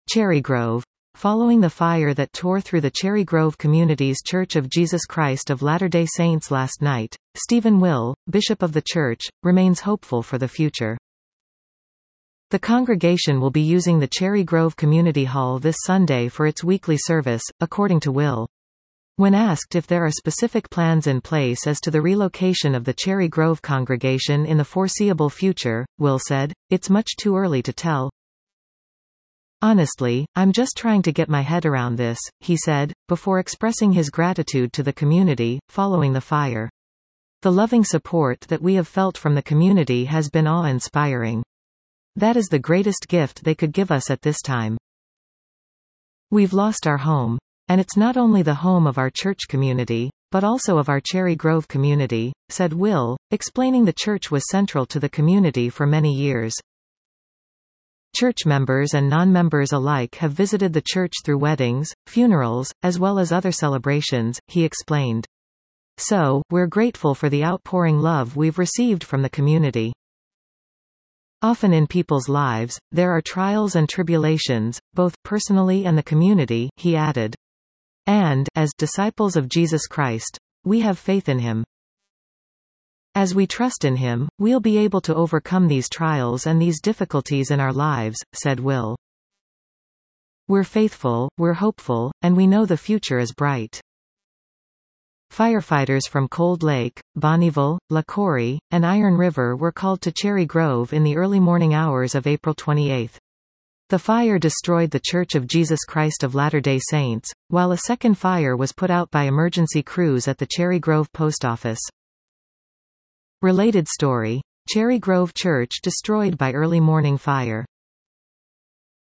Cherry Grove. Following the fire that tore through the Cherry Grove Community's Church of Jesus Christ of Latter-day Saints last night, Stephen Will, bishop of the church, remains hopeful for the future. The congregation will be using the Cherry Grove Community Hall this Sunday for its weekly service, according to Will. When asked if there are specific plans in place as to the relocation of the Cherry Grove congregation in the foreseeable future, Will said, "It's much too early to tell. Honestly, I'm just trying to get my head around this," he said, before expressing his gratitude to the community, following the fire. "The loving support that we have felt from the community has been awe-inspiring. That is the greatest gift they could give us at this time. We've lost our home. And it's not only the home of our church community, but also of our Cherry Grove community," said Will, explaining the church was central to the community for many years. Church members and non-members alike have visited the church through weddings, funerals, as well as other celebrations, he explained. "So, we're grateful for the outpouring love we've received from the community. Often in people's lives, there are trials and tribulations, both personally and the community," he added. "And, as disciples of Jesus Christ, we have faith in Him. As we trust in Him, we'll be able to overcome these trials and these difficulties in our lives," said Will. "We're faithful, we're hopeful, and we know the future is bright." Firefighters from Cold Lake, Bonneville, La Corrie, and Iron River were called to Cherry Grove in the early morning hours of April 28. The fire destroyed the Church of Jesus Christ of Latter-day Saints, while a second fire was put out by emergency crews at the Cherry Grove Post Office. Related story. Cherry Grove Church destroyed by early morning fire.